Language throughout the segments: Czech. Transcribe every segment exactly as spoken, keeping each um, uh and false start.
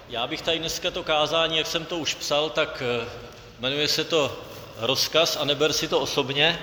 Já bych tady dneska to kázání, jak jsem to už psal, tak jmenuje se to rozkaz a neber si to osobně.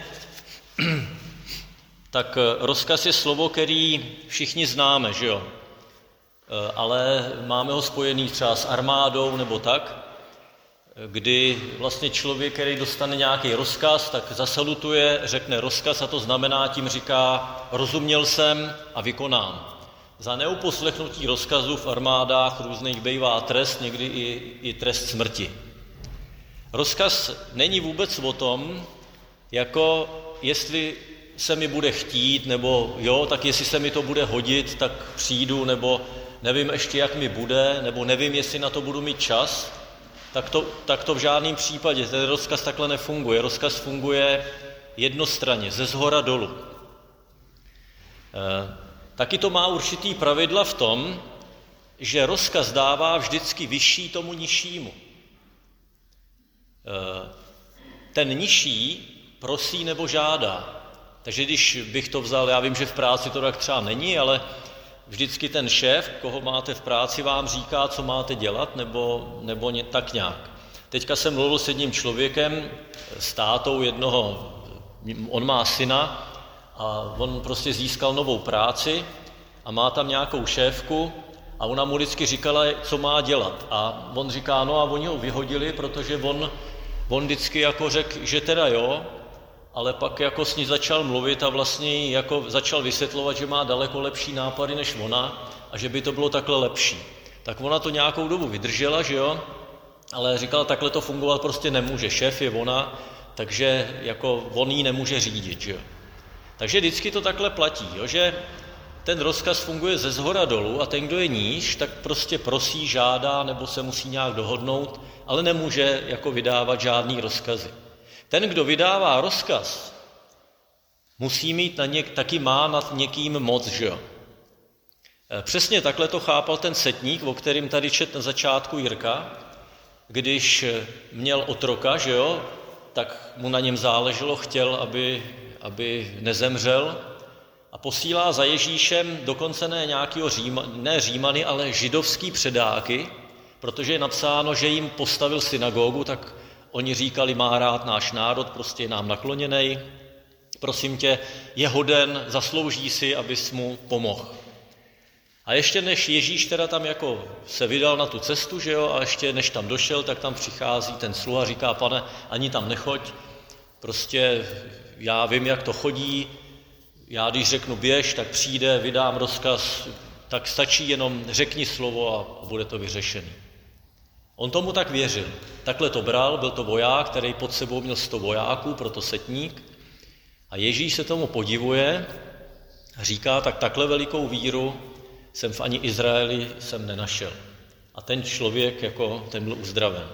Tak rozkaz je slovo, který všichni známe, že jo? Ale máme ho spojený třeba s armádou nebo tak, kdy vlastně člověk, který dostane nějaký rozkaz, tak zasalutuje, řekne rozkaz a to znamená, tím říká, rozuměl jsem a vykonám. Za neuposlechnutí rozkazů v armádách různých bývá trest, někdy i, i trest smrti. Rozkaz není vůbec o tom, jako jestli se mi bude chtít, nebo jo, tak jestli se mi to bude hodit, tak přijdu, nebo nevím ještě, jak mi bude, nebo nevím, jestli na to budu mít čas, tak to, tak to v žádném případě. Ten rozkaz takhle nefunguje. Rozkaz funguje jednostranně, ze zhora dolů. E, taky to má určitý pravidla v tom, že rozkaz dává vždycky vyšší tomu nižšímu. E, ten nižší prosí nebo žádá. Takže když bych to vzal, já vím, že v práci to tak třeba není, ale vždycky ten šéf, koho máte v práci, vám říká, co máte dělat, nebo, nebo ně, tak nějak. Teďka jsem mluvil s jedním člověkem, s tátou jednoho, on má syna a on prostě získal novou práci a má tam nějakou šéfku a ona mu vždycky říkala, co má dělat. A on říká, no a oni ho vyhodili, protože on, on vždycky jako řekl, že teda jo, ale pak jako s ní začal mluvit a vlastně jako začal vysvětlovat, že má daleko lepší nápady než ona a že by to bylo takhle lepší. Tak ona to nějakou dobu vydržela, že jo, ale říkala, takhle to fungovat prostě nemůže. Šéf je ona, takže jako on jí nemůže řídit, že jo. Takže vždycky to takhle platí, jo, že ten rozkaz funguje ze zhora dolů a ten, kdo je níž, tak prostě prosí, žádá nebo se musí nějak dohodnout, ale nemůže jako vydávat žádný rozkazy. Ten, kdo vydává rozkaz, musí mít na něk, taky má nad někým moc, že jo. Přesně takhle to chápal ten setník, o kterém tady čet na začátku Jirka, když měl otroka, že jo, tak mu na něm záleželo, chtěl, aby, aby nezemřel a posílá za Ježíšem dokonce ne nějakého Říma, ne Římany, ale židovský předáky, protože je napsáno, že jim postavil synagogu, tak oni říkali, má rád náš národ, prostě je nám nakloněnej, prosím tě, je hoden, zaslouží si, abys mu pomohl. A ještě než Ježíš teda tam jako se vydal na tu cestu, že jo, a ještě než tam došel, tak tam přichází ten sluha a říká, pane, ani tam nechoď, prostě já vím, jak to chodí, já když řeknu běž, tak přijde, vydám rozkaz, tak stačí jenom řekni slovo a bude to vyřešený. On tomu tak věřil. Takhle to bral, byl to voják, který pod sebou měl sto vojáků, proto setník. A Ježíš se tomu podivuje a říká, tak takhle velikou víru jsem v ani Izraeli jsem nenašel. A ten člověk, jako ten byl uzdraven.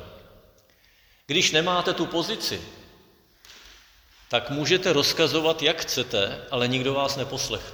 Když nemáte tu pozici, tak můžete rozkazovat, jak chcete, ale nikdo vás neposlechne.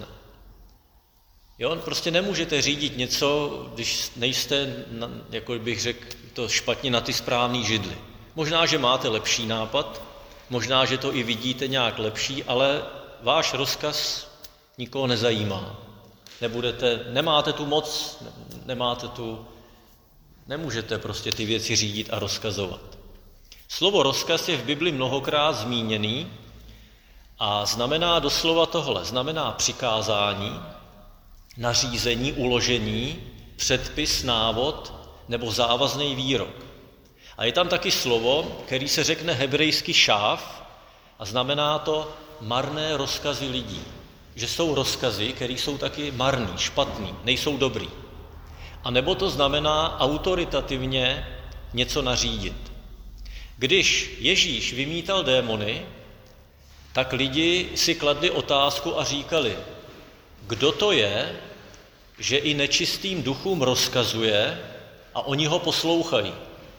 Jo, prostě nemůžete řídit něco, když nejste, jako bych řekl, to špatně na ty správný židly. Možná, že máte lepší nápad, možná, že to i vidíte nějak lepší, ale váš rozkaz nikoho nezajímá. Nebudete, nemáte tu moc, nemáte tu, nemůžete prostě ty věci řídit a rozkazovat. Slovo rozkaz je v Bibli mnohokrát zmíněný a znamená doslova tohle, znamená přikázání, nařízení, uložení, předpis, návod nebo závazný výrok. A je tam taky slovo, který se řekne hebrejsky šáv a znamená to marné rozkazy lidí. Že jsou rozkazy, které jsou taky marný, špatný, nejsou dobrý. A nebo to znamená autoritativně něco nařídit. Když Ježíš vymítal démony, tak lidi si kladli otázku a říkali, kdo to je, že i nečistým duchům rozkazuje a oni ho poslouchají.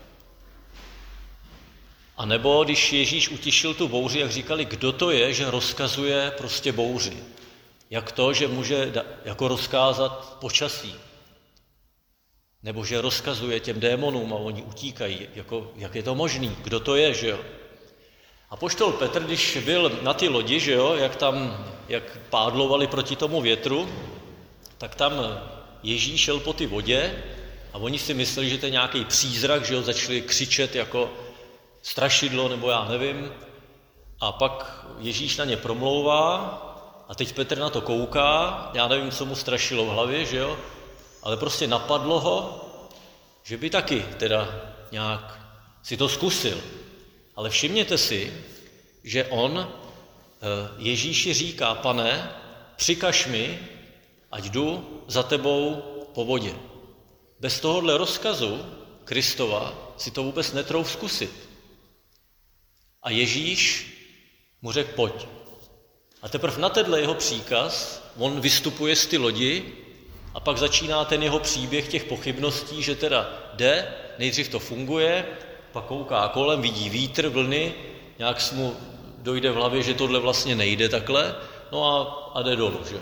A nebo když Ježíš utišil tu bouři, jak říkali, kdo to je, že rozkazuje prostě bouři. Jak to, že může jako rozkázat počasí. Nebo že rozkazuje těm démonům a oni utíkají. Jako, jak je to možný? Kdo to je, že jo? Apoštol Petr, když byl na ty lodi, že jo, jak tam, jak pádlovali proti tomu větru, tak tam Ježíš šel po ty vodě A oni si mysleli, že to je nějaký přízrak, že ho začali křičet jako strašidlo, nebo já nevím. A pak Ježíš na ně promlouvá a teď Petr na to kouká, já nevím, co mu strašilo v hlavě, že jo, ale prostě napadlo ho, že by taky teda nějak si to zkusil. Ale všimněte si, že on Ježíši říká: Pane, přikaž mi, ať jdu za tebou po vodě. Bez tohohle rozkazu Kristova si to vůbec netrouf zkusit. A Ježíš mu řekl: pojď. A teprve na tenhle jeho příkaz on vystupuje z ty lodi a pak začíná ten jeho příběh těch pochybností, že teda jde, nejdřív to funguje, pak kouká kolem, vidí vítr, vlny, nějak mu dojde v hlavě, že tohle vlastně nejde takhle, no a, a jde dolů, že? E,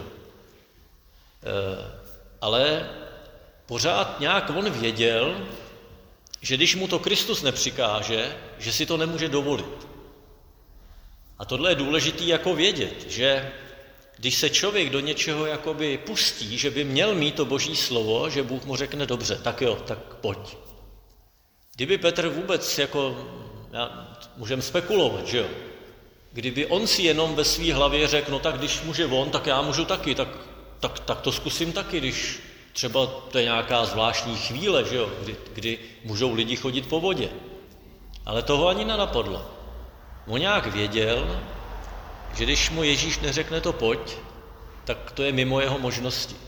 ale pořád nějak on věděl, že když mu to Kristus nepřikáže, že si to nemůže dovolit. A tohle je důležitý jako vědět, že když se člověk do něčeho jakoby pustí, že by měl mít to Boží slovo, že Bůh mu řekne: dobře, tak jo, tak pojď. Kdyby Petr vůbec jako, můžeme spekulovat, že jo, kdyby on si jenom ve své hlavě řekl: no tak když může on, tak já můžu taky, tak, tak, tak to zkusím taky, když třeba to je nějaká zvláštní chvíle, že jo, kdy, kdy můžou lidi chodit po vodě. Ale toho ani nenapadlo. On nějak věděl, že když mu Ježíš neřekne to pojď, tak to je mimo jeho možnosti.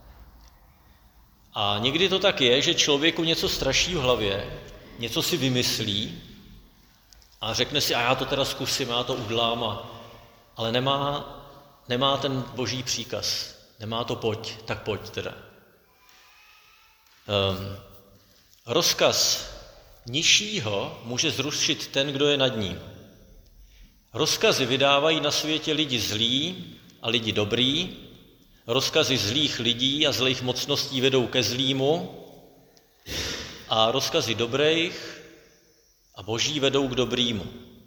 A někdy to tak je, že člověku něco straší v hlavě, něco si vymyslí a řekne si: a já to teda zkusím, já to udělám, a, ale nemá, nemá ten Boží příkaz, nemá to pojď, tak pojď teda. Um, rozkaz nižšího může zrušit ten, kdo je nad ním. Rozkazy vydávají na světě lidi zlí a lidi dobrý. Rozkazy zlých lidí a zlých mocností vedou ke zlýmu a rozkazy dobrých a boží vedou k dobrýmu.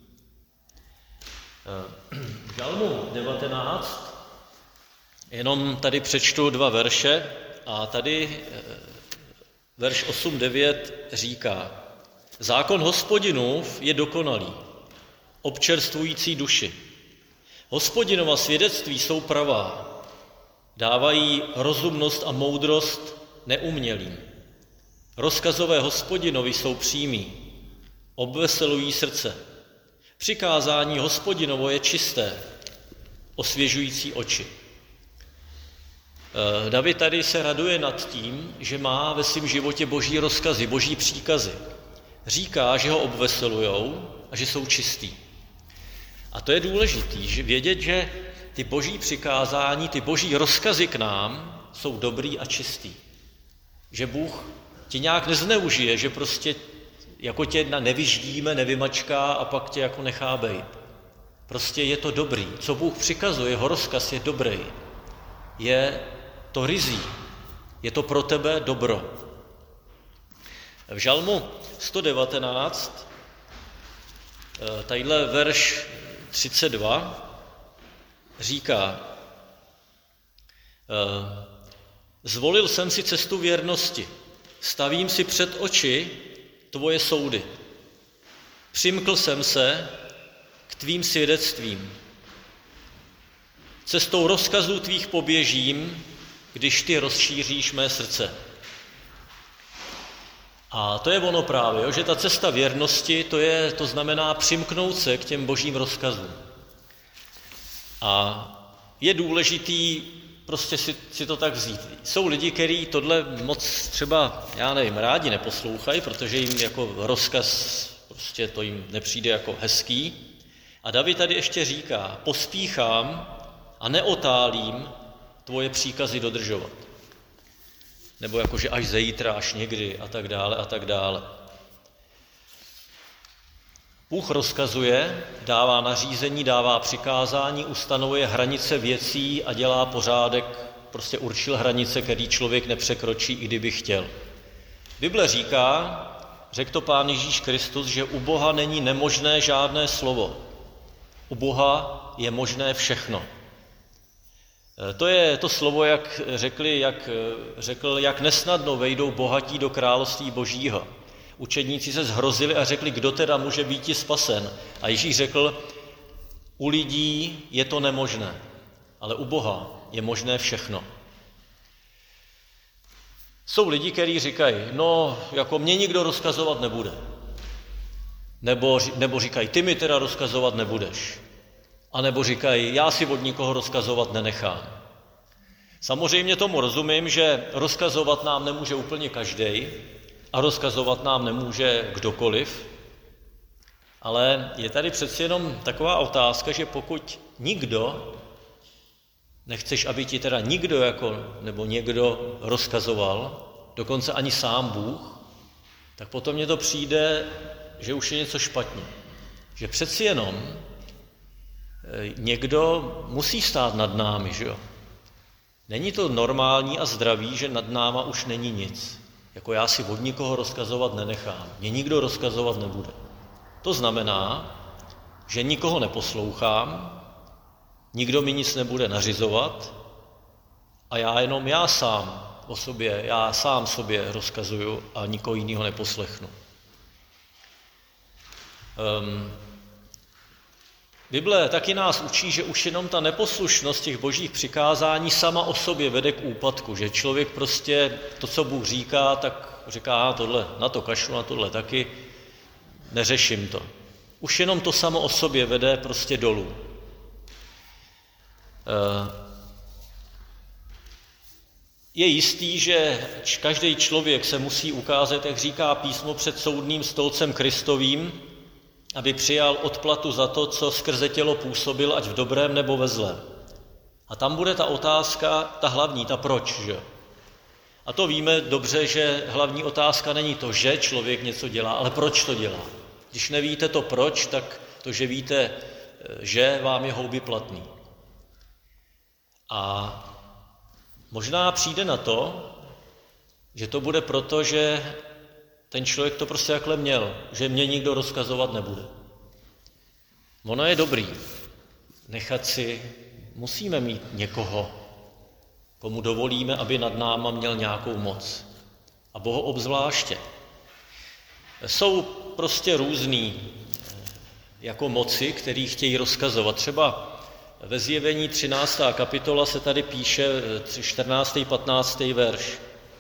V Žalmu devatenáct jenom tady přečtu dva verše a tady verš osm devět říká: zákon Hospodinův je dokonalý, občerstvující duši. Hospodinova svědectví jsou pravá, dávají rozumnost a moudrost neumělým. Rozkazové Hospodinovi jsou přímí, obveselují srdce. Přikázání Hospodinovo je čisté, osvěžující oči. David tady se raduje nad tím, že má ve svém životě boží rozkazy, boží příkazy. Říká, že ho obveselujou a že jsou čistý. A to je důležitý, že vědět, že ty boží přikázání, ty boží rozkazy k nám jsou dobrý a čistý. Že Bůh tě nějak nezneužije, že prostě jako tě nevyždíme, nevymačká a pak tě jako nechá bejt. Prostě je to dobrý. Co Bůh přikazuje, jeho rozkaz je dobrý. Je to rizí. Je to pro tebe dobro. V Žalmu sto devatenáct, tadyhle verš třicet dva, říká: zvolil jsem si cestu věrnosti, stavím si před oči tvoje soudy. Přimkl jsem se k tvým svědectvím. Cestou rozkazů tvých poběžím, když ty rozšíříš mé srdce. A to je ono právě, jo, že ta cesta věrnosti, to, je, to znamená přimknout se k těm božím rozkazům. A je důležitý prostě si, si to tak vzít. Jsou lidi, kteří tohle moc třeba, já nevím, rádi neposlouchají, protože jim jako rozkaz, prostě to jim nepřijde jako hezký. A David tady ještě říká: pospíchám a neotálím tvoje příkazy dodržovat. Nebo jakože až zítra, až někdy a tak dále a tak dále. Bůh rozkazuje, dává nařízení, dává přikázání, ustanovuje hranice věcí a dělá pořádek, prostě určil hranice, který člověk nepřekročí, i kdyby chtěl. Bible říká, řekl to Pán Ježíš Kristus, že u Boha není nemožné žádné slovo. U Boha je možné všechno. To je to slovo, jak, řekli, jak řekl, jak nesnadno vejdou bohatí do království božího. Učedníci se zhrozili a řekli, kdo teda může být spasen. A Ježíš řekl, u lidí je to nemožné, ale u Boha je možné všechno. Jsou lidi, kteří říkají, no, jako mě nikdo rozkazovat nebude. Nebo, nebo říkají, ty mi teda rozkazovat nebudeš. A nebo říkají, já si od nikoho rozkazovat nenechám. Samozřejmě tomu rozumím, že rozkazovat nám nemůže úplně každý a rozkazovat nám nemůže kdokoliv, ale je tady přeci jenom taková otázka, že pokud nikdo, nechceš, aby ti teda nikdo jako, nebo někdo rozkazoval, dokonce ani sám Bůh, tak potom mně to přijde, že už je něco špatně. Že přeci jenom někdo musí stát nad námi, že jo? Není to normální a zdravý, že nad náma už není nic. Jako já si od nikoho rozkazovat nenechám. Mě nikdo rozkazovat nebude. To znamená, že nikoho neposlouchám, nikdo mi nic nebude nařizovat a já jenom já sám o sobě, já sám sobě rozkazuju a nikoho jiného neposlechnu. Um, Bible taky nás učí, že už jenom ta neposlušnost těch božích přikázání sama o sobě vede k úpadku, že člověk prostě to, co Bůh říká, tak říká, tohle, na to kašlu, na tohle taky, neřeším to. Už jenom to samo o sobě vede prostě dolů. Je jistý, že každý člověk se musí ukázat, jak říká písmo, před soudným stolcem Kristovým, aby přijal odplatu za to, co skrze tělo působil, ať v dobrém nebo ve zlém. A tam bude ta otázka, ta hlavní, ta proč, že? A to víme dobře, že hlavní otázka není to, že člověk něco dělá, ale proč to dělá. Když nevíte to proč, tak to, že víte, že vám je houby platný. A možná přijde na to, že to bude proto, že ten člověk to prostě takhle měl, že mě nikdo rozkazovat nebude. Ono je dobrý nechat si, musíme mít někoho, komu dovolíme, aby nad náma měl nějakou moc. A Bohu obzvláště. Jsou prostě různý jako moci, který chtějí rozkazovat. Třeba ve Zjevení třináctá kapitola se tady píše čtrnáctý patnáctý verš.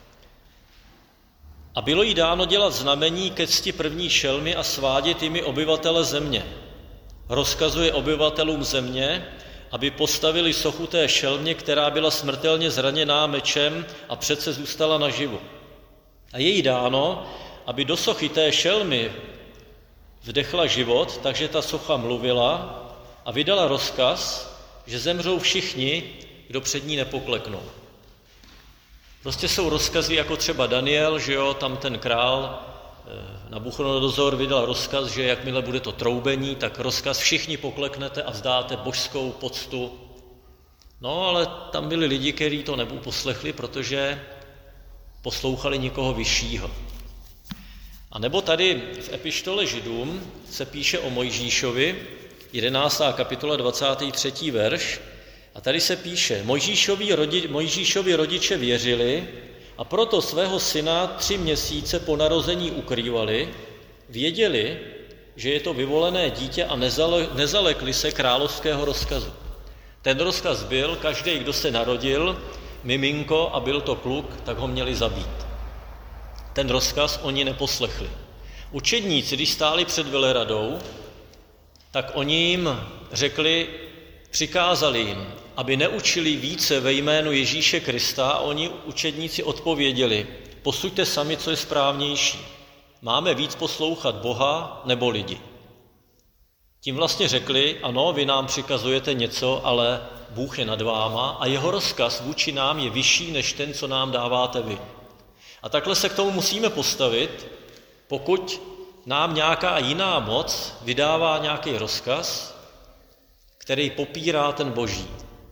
A bylo jí dáno dělat znamení ke cti první šelmy a svádět jimi obyvatele země. Rozkazuje obyvatelům země, aby postavili sochu té šelmě, která byla smrtelně zraněná mečem a přece zůstala naživu. A je jí dáno, aby do sochy té šelmy vdechla život, takže ta socha mluvila a vydala rozkaz, že zemřou všichni, kdo před ní nepokleknou. Prostě jsou rozkazy, jako třeba Daniel, že jo, tam ten král Nabuchodonozor vydal rozkaz, že jakmile bude to troubení, tak rozkaz všichni pokleknete a vzdáte božskou poctu. No, ale tam byli lidi, kteří to neuposlechli, protože poslouchali někoho vyššího. A nebo tady v epištole Židům se píše o Mojžíšovi, jedenáctá kapitola, dvacátý třetí verš, a tady se píše, Mojžíšovi, rodi, Mojžíšovi rodiče věřili a proto svého syna tři měsíce po narození ukrývali, věděli, že je to vyvolené dítě a nezale, nezalekli se královského rozkazu. Ten rozkaz byl, každý, kdo se narodil, miminko a byl to kluk, tak ho měli zabít. Ten rozkaz oni neposlechli. Učedníci, když stáli před veleradou, tak oni jim řekli, přikázali jim, aby neučili více ve jménu Ježíše Krista, a oni učedníci odpověděli, posuďte sami, co je správnější. Máme víc poslouchat Boha nebo lidi. Tím vlastně řekli, ano, vy nám přikazujete něco, ale Bůh je nad váma a jeho rozkaz vůči nám je vyšší než ten, co nám dáváte vy. A takhle se k tomu musíme postavit, pokud nám nějaká jiná moc vydává nějaký rozkaz, který popírá ten boží.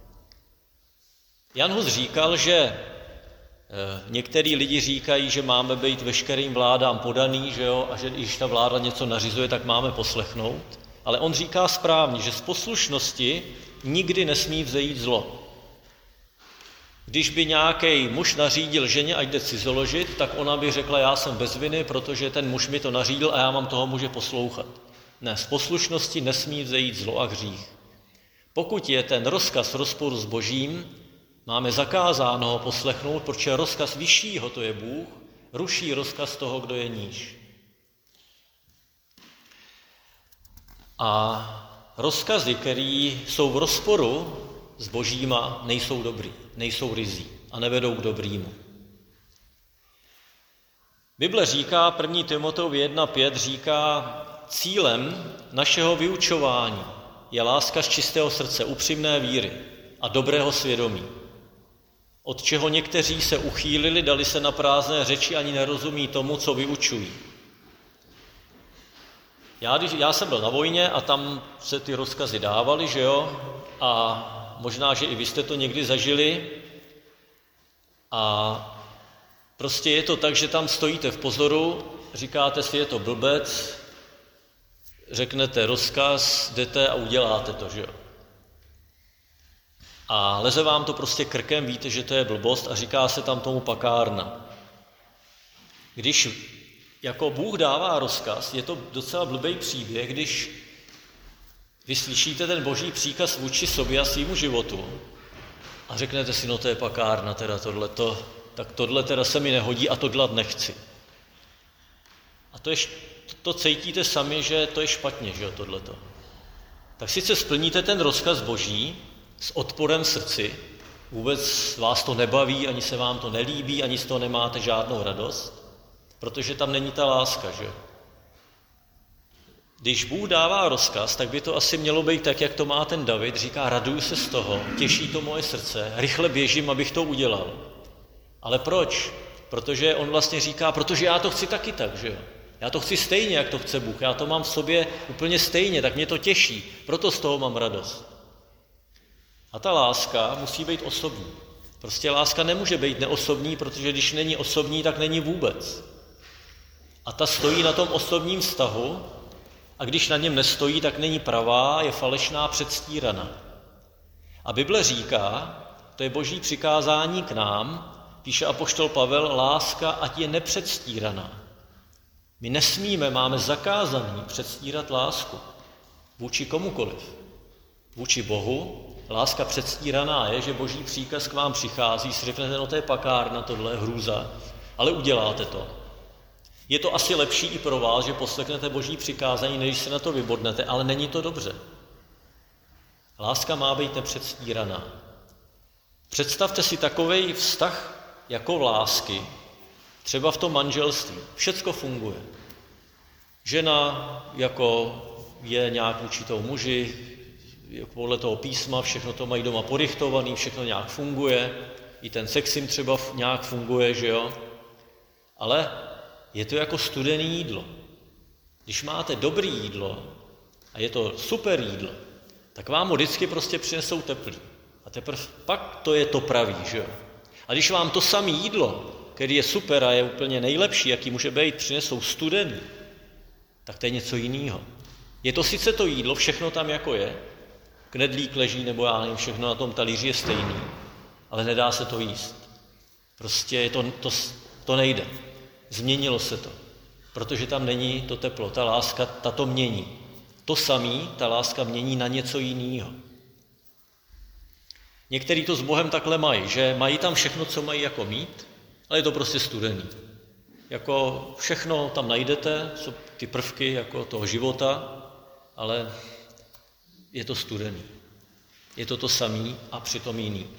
Jan Hus říkal, že některý lidi říkají, že máme být veškerým vládám podaný, že jo, a že když ta vláda něco nařizuje, tak máme poslechnout. Ale on říká správně, že z poslušnosti nikdy nesmí vzejít zlo. Když by nějaký muž nařídil ženě, ať jde cizoložit, tak ona by řekla, já jsem bez viny, protože ten muž mi to nařídil a já mám toho muže poslouchat. Ne, z poslušnosti nesmí vzejít zlo a hřích. Pokud je ten rozkaz v rozporu s Božím, máme zakázáno ho poslechnout, protože rozkaz vyššího, to je Bůh, ruší rozkaz toho, kdo je níž. A rozkazy, které jsou v rozporu s Božíma, nejsou dobrý, nejsou ryzí a nevedou k dobrýmu. Bible říká, první Timoteovi jedna pět říká, cílem našeho vyučování je láska z čistého srdce, upřímné víry a dobrého svědomí, od čeho někteří se uchýlili, dali se na prázdné řeči, ani nerozumí tomu, co vyučují. Já, když, já jsem byl na vojně a tam se ty rozkazy dávaly, že jo, a možná, že i vy jste to někdy zažili a prostě je to tak, že tam stojíte v pozoru, říkáte si, je to blbec, řeknete rozkaz, jdete a uděláte to, že jo. A leze vám to prostě krkem, víte, že to je blbost a říká se tam tomu pakárna. Když jako Bůh dává rozkaz, je to docela blbý příběh, když vy slyšíte ten Boží příkaz vůči sobě a svýmu životu a řeknete si, no to je pakárna, teda tohleto, tak tohle teda se mi nehodí a to dělat nechci. A to, je, to cítíte sami, že to je špatně, že jo, tohleto. Tak sice splníte ten rozkaz Boží s odporem v srdci, vůbec vás to nebaví, ani se vám to nelíbí, ani z toho nemáte žádnou radost, protože tam není ta láska, že? Když Bůh dává rozkaz, tak by to asi mělo být tak, jak to má ten David, říká, raduju se z toho, těší to moje srdce, rychle běžím, abych to udělal. Ale proč? Protože on vlastně říká, protože já to chci taky tak, že jo? Já to chci stejně, jak to chce Bůh, já to mám v sobě úplně stejně, tak mě to těší, proto z toho mám radost. A ta láska musí být osobní. Prostě láska nemůže být neosobní, protože když není osobní, tak není vůbec. A ta stojí na tom osobním vztahu a když na něm nestojí, tak není pravá, je falešná, předstíraná. A Bible říká, to je Boží přikázání k nám, píše apoštol Pavel, láska ať je nepředstíraná. My nesmíme, máme zakázaný předstírat lásku vůči komukoliv. Vůči Bohu láska předstíraná je, že Boží příkaz k vám přichází, si řeknete, no to je pakárna, tohle je hrůza, ale uděláte to. Je to asi lepší i pro vás, že poslechnete Boží přikázání, než se na to vybodnete, ale není to dobře. Láska má být nepředstíraná. Představte si takovej vztah jako v lásky, třeba v tom manželství. Všecko funguje. Žena jako je nějak určitou muži, podle toho písma, všechno to mají doma porychtovaný, všechno nějak funguje, i ten sex jim třeba nějak funguje, že jo? Ale je to jako studené jídlo. Když máte dobré jídlo a je to super jídlo, tak vám ho vždycky prostě přinesou teplý. A teprve pak to je to pravý, že jo? A když vám to samé jídlo, který je super a je úplně nejlepší, jaký může být, přinesou studený, tak to je něco jiného. Je to sice to jídlo, všechno tam jako je, knedlík leží, nebo já nevím, všechno na tom talíři je stejný, ale nedá se to jíst. Prostě je to, to, to nejde. Změnilo se to, protože tam není to teplo, ta láska, ta to mění. To samý, ta láska mění na něco jiného. Někteří to s Bohem takhle mají, že mají tam všechno, co mají jako mít, ale je to prostě studený. Jako všechno tam najdete, jsou ty prvky jako toho života, ale je to studený. Je to to samý a přitom jiný.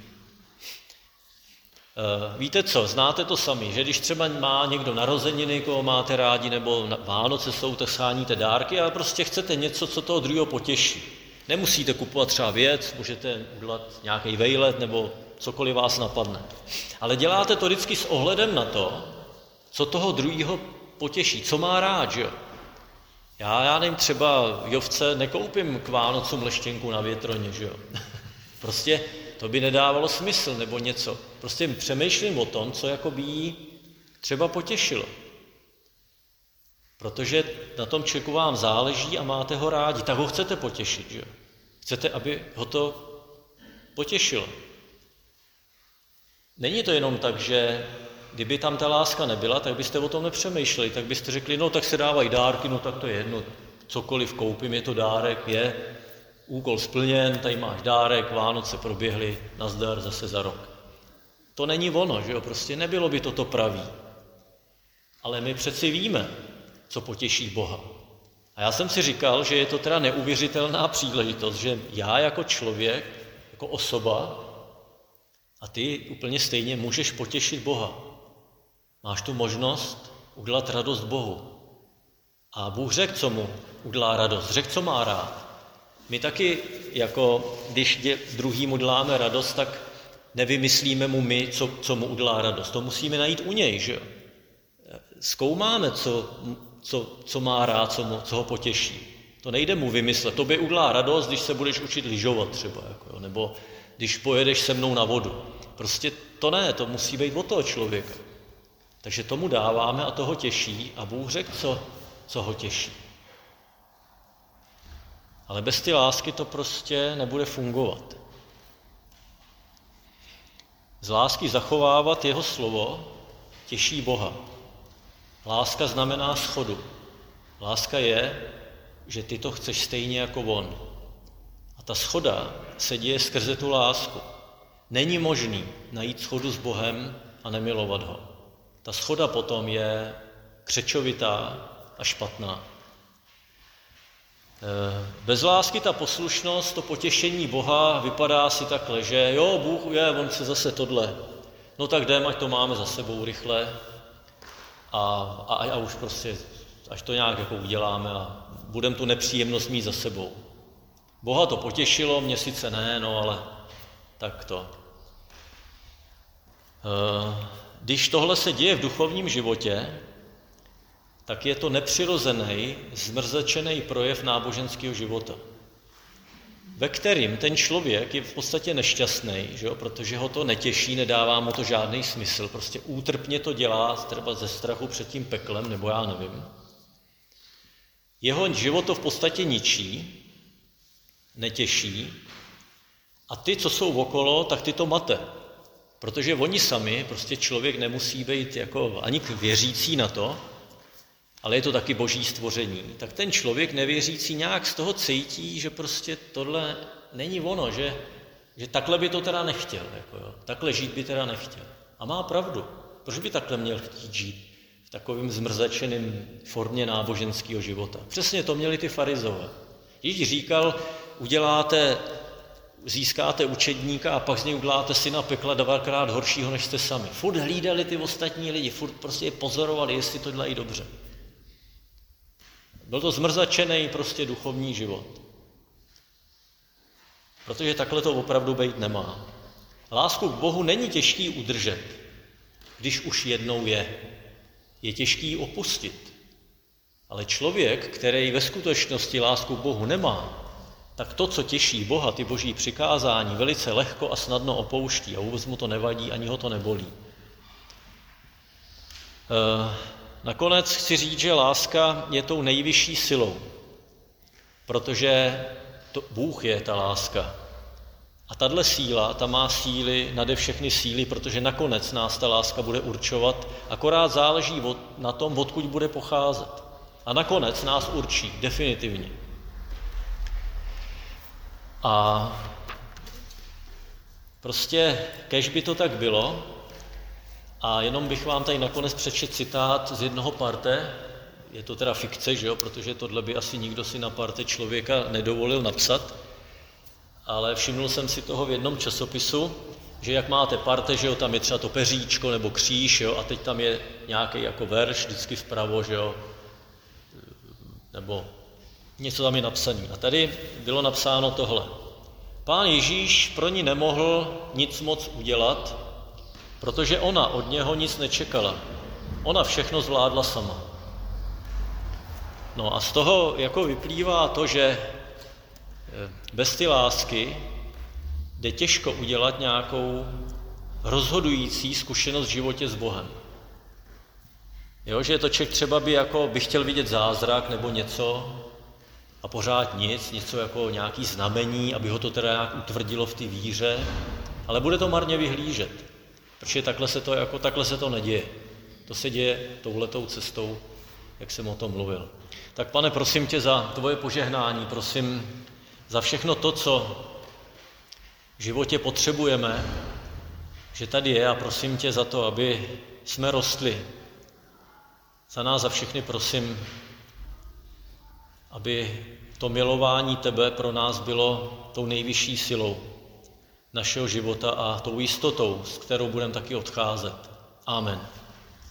Víte co, znáte to sami, že když třeba má někdo narozeniny, koho máte rádi, nebo Vánoce jsou, tak sháníte dárky a prostě chcete něco, co toho druhého potěší. Nemusíte kupovat třeba věc, můžete udělat nějaký vejlet nebo cokoliv vás napadne. Ale děláte to vždycky s ohledem na to, co toho druhého potěší, co má rád, že jo. Já, já nevím, třeba Jovce nekoupím k Vánocům leštěnku na větroně, že jo. Prostě to by nedávalo smysl nebo něco. Prostě přemýšlím o tom, co jako by jí třeba potěšilo. Protože na tom člověku vám záleží a máte ho rádi, tak ho chcete potěšit, že jo. Chcete, aby ho to potěšilo. není to jenom tak, že kdyby tam ta láska nebyla, tak byste o tom nepřemýšleli, tak byste řekli, no tak se dávají dárky, no tak to je jedno, cokoliv koupím, je to dárek, je úkol splněn, tady máš dárek, Vánoce proběhly, nazdar, zase za rok. To není ono, že jo, prostě nebylo by toto pravý. Ale my přeci víme, co potěší Boha. A já jsem si říkal, že je to teda neuvěřitelná příležitost, že já jako člověk, jako osoba, a ty úplně stejně můžeš potěšit Boha. Máš tu možnost udělat radost Bohu. A Bůh řekl, co mu udělá radost, řekl, co má rád. My taky, jako když druhýmu děláme radost, tak nevymyslíme mu my, co, co mu udělá radost. To musíme najít u něj, že jo. Zkoumáme, co, co, co má rád, co, mu, co ho potěší. To nejde mu vymyslet. Tobě udělá radost, když se budeš učit lyžovat třeba, jako, jo, nebo když pojedeš se mnou na vodu. Prostě to ne, to musí být od toho člověka. Takže tomu dáváme a toho těší a Bůh řekl, co, co ho těší. Ale bez ty lásky to prostě nebude fungovat. Z lásky zachovávat jeho slovo těší Boha. Láska znamená shodu. Láska je, že ty to chceš stejně jako on. A ta shoda se děje skrze tu lásku. Není možný najít shodu s Bohem a nemilovat ho. Ta shoda potom je křečovitá a špatná. Bez lásky ta poslušnost, to potěšení Boha vypadá si takhle, že jo, Bůh je, on se zase tohle. No tak jdem, ať to máme za sebou rychle a, a, a už prostě, až to nějak jako uděláme a budeme tu nepříjemnost mít za sebou. Boha to potěšilo, mě sice ne, no ale tak to. Když tohle se děje v duchovním životě, tak je to nepřirozený, zmrzačený projev náboženského života, ve kterým ten člověk je v podstatě nešťastný, že jo, protože ho to netěší, nedává mu to žádný smysl, prostě útrpně to dělá, třeba ze strachu před tím peklem, nebo já nevím. Jeho život to v podstatě ničí, netěší a ty, co jsou okolo, tak ty to mate. Protože oni sami, prostě člověk nemusí být jako ani věřící na to, ale je to taky boží stvoření, tak ten člověk nevěřící nějak z toho cítí, že prostě tohle není ono, že, že takhle by to teda nechtěl, jako jo, takhle žít by teda nechtěl. A má pravdu, proč by takhle měl chtít žít v takovým zmrzačeným formě náboženského života. Přesně to měli ty farizové. Ježíš říkal, uděláte, získáte učedníka a pak z něj uděláte syna pekla dvakrát horšího, než jste sami. Furt hlídali ty ostatní lidi, furt prostě je pozorovali, jestli to dělají dobře. Byl to zmrzačený prostě duchovní život. Protože takhle to opravdu být nemá. Lásku k Bohu není těžký udržet, když už jednou je. Je těžký opustit. Ale člověk, který ve skutečnosti lásku k Bohu nemá, tak to, co těší Boha, ty boží přikázání, velice lehko a snadno opouští a vůbec mu to nevadí, ani ho to nebolí. E, nakonec chci říct, že láska je tou nejvyšší silou, protože to, Bůh je ta láska. A tahle síla, ta má síly nade všechny síly, protože nakonec nás ta láska bude určovat, akorát záleží od, na tom, odkud bude pocházet. A nakonec nás určí, definitivně. A prostě, kež by to tak bylo, a jenom bych vám tady nakonec přečetl citát z jednoho parte, je to teda fikce, že jo, protože tohle by asi nikdo si na parte člověka nedovolil napsat, ale všimnul jsem si toho v jednom časopisu, že jak máte parte, že jo, tam je třeba to peříčko nebo kříž, jo, a teď tam je nějaký jako verš, vždycky vpravo, že jo, nebo něco tam je napsané. A tady bylo napsáno tohle. Pán Ježíš pro ní nemohl nic moc udělat, protože ona od něho nic nečekala. Ona všechno zvládla sama. No a z toho jako vyplývá to, že bez ty lásky jde těžko udělat nějakou rozhodující zkušenost v životě s Bohem. Jo, že je to člověk třeba by, jako, by chtěl vidět zázrak nebo něco a pořád nic, něco jako nějaký znamení, aby ho to teda nějak utvrdilo v té víře, ale bude to marně vyhlížet. Protože takhle se to, jako, takhle se to neděje. To se děje touhletou cestou, jak jsem o tom mluvil. Tak Pane, prosím tě za tvoje požehnání, prosím za všechno to, co v životě potřebujeme, že tady je, a prosím tě za to, aby jsme rostli. Za nás, za všechny prosím, aby to milování tebe pro nás bylo tou nejvyšší silou našeho života a tou jistotou, s kterou budeme taky odcházet. Amen.